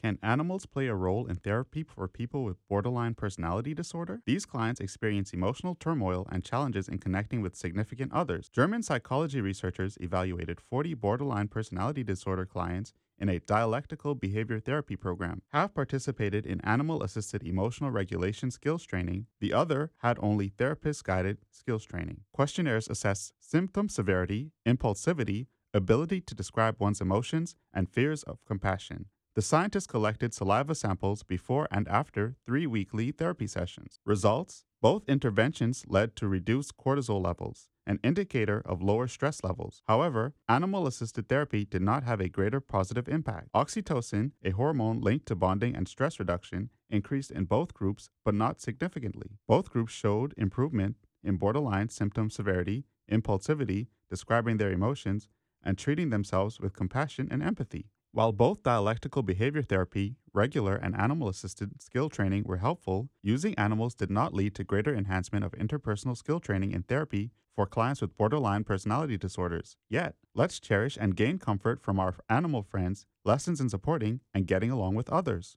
Can animals play a role in therapy for people with borderline personality disorder? These clients experience emotional turmoil and challenges in connecting with significant others. German psychology researchers evaluated 40 borderline personality disorder clients in a dialectical behavior therapy program. Half participated in animal assisted emotional regulation skills training, the other had only therapist guided skills training. Questionnaires assessed symptom severity, impulsivity, ability to describe one's emotions, and fears of compassion. The scientists collected saliva samples before and after 3 weekly therapy sessions. Results: both interventions led to reduced cortisol levels, an indicator of lower stress levels. However, animal assisted therapy did not have a greater positive impact. Oxytocin, a hormone linked to bonding and stress reduction, increased in both groups, but not significantly. Both groups showed improvement in borderline symptom severity, impulsivity, describing their emotions, and treating themselves with compassion and empathy. While both dialectical behavior therapy, regular and animal assisted skill training were helpful, using animals did not lead to greater enhancement of interpersonal skill training in therapy for clients with borderline personality disorders. Yet, let's cherish and gain comfort from our animal friends, lessons in supporting and getting along with others.